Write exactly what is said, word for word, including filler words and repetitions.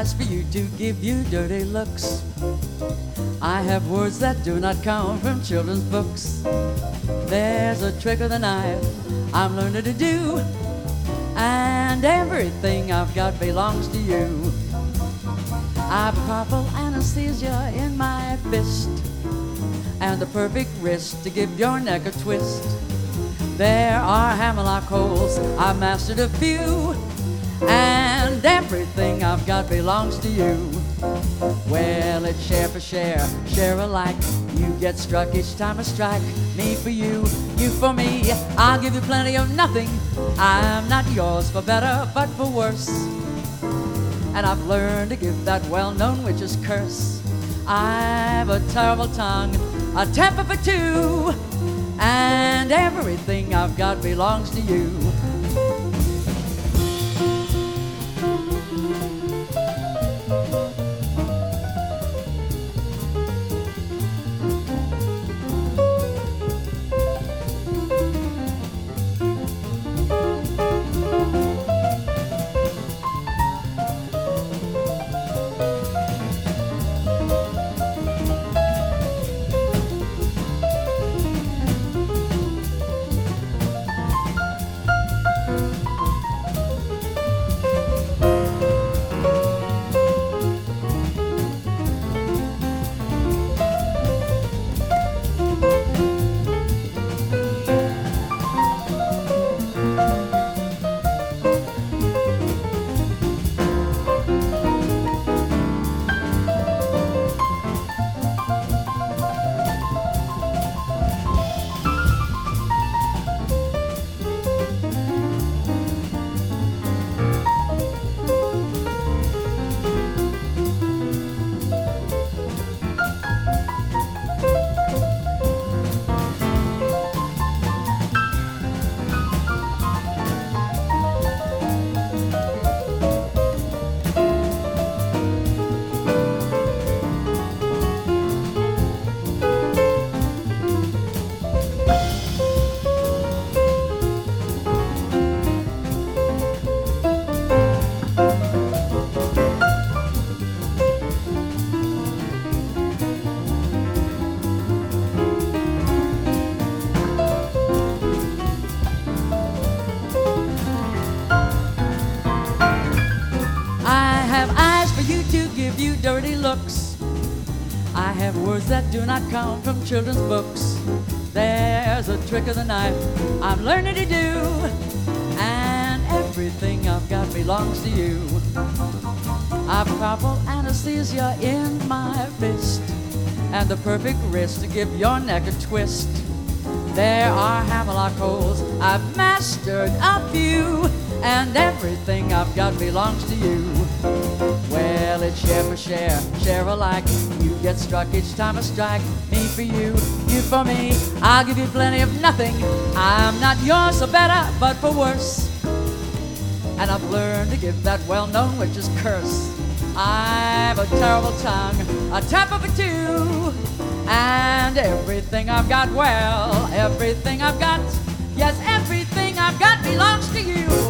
eyes for you to give you dirty looks. I have words that do not come from children's books. There's a trick of the knife I'm learning to do, and everything I've got belongs to you. I've powerful anesthesia in my fist, and the perfect wrist to give your neck a twist. There are hammerlock holes, I've mastered a few, and everything I've got belongs to you. Well, it's share for share, share alike. You get struck each time I strike. Me for you, you for me. I'll give you plenty of nothing. I'm not yours for better, but for worse. And I've learned to give that well-known witch's curse. I've a terrible tongue, a temper for two, and everything I've got belongs to you. Give you dirty looks. I have words that do not come from children's books. There's a trick of the knife I'm learning to do, and everything I've got belongs to you. I've powerful anesthesia in my fist, and the perfect wrist to give your neck a twist. There are hammerlock holes, I've mastered a few, and everything I've got belongs to you. Well, it's share for share, share alike. You get struck each time I strike. Me for you, you for me. I'll give you plenty of nothing. I'm not yours for better, but for worse. And I've learned to give that well-known witch's curse. I've a terrible tongue, a temper for two, and everything I've got, well, everything I've got, yes, everything I've got belongs to you.